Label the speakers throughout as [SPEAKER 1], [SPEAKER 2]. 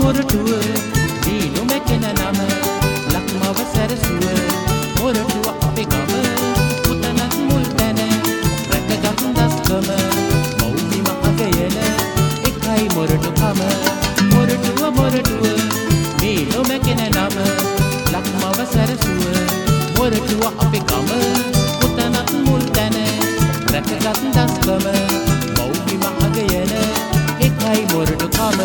[SPEAKER 1] මොරටුව මේ නොමැකෙන නම ලක්මව සැරසුව මොරටුව අපේ ගම උතනත් මුල් තැන රැකගත් දස්කම මෞබිම අගයන එකයි මොරටුකම මොරටුව මොරටුව මේ නොමැකෙන නම ලක්මව සැරසුව මොරටුව අපේ ගම උතනත් මුල් තැන රැකගත් දස්කම මෞබිම අගයන එකයි මොරටුකම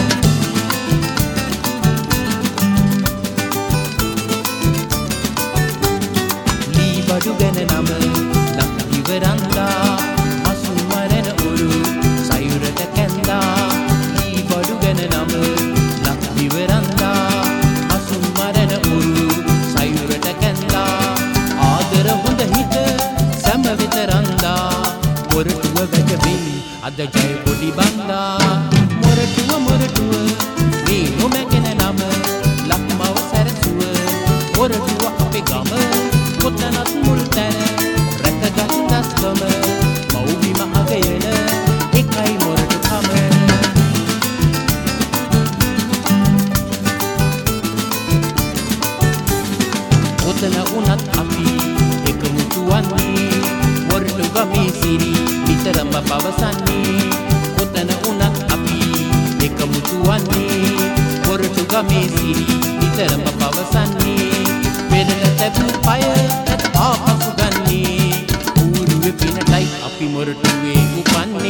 [SPEAKER 1] බඩු ගැන නම ලක් ඉවරන්දා අසුන් මරණ උරු සයුරට කැන්දා ඊ බඩු ගැන නම ලක් ඉවරන්දා අසුන් මරණ උරු සයුරට කැන්දා ආදර හොඳ හිත සැම වෙත රන්දා මොරටුව වැජබේ අද ජය පොඩි බන්දා මොරටුව මොරටුව මේ නොමැකෙන නම ලක්මව සැරසුව මොරටුව අපේ ගම කොතනත් මුල් තැන රැකගත් දස්කම මෞබිම අගයන එකයි මොරටුකම ඔතන උනත් අපි එකමුතු වන්නේ මොරටුගමේ සිරි නිතරම පවසන්නේ ඔතන උනත් අපි එකමුතු වන්නේ මොරටුගමේ සිරි නිතරම පවසන්නේ පෙරට තැබූ පය ආපසු ගන්නේ ඌරුවේ පිනටයි අපි මොරටුවේ උපන්නේ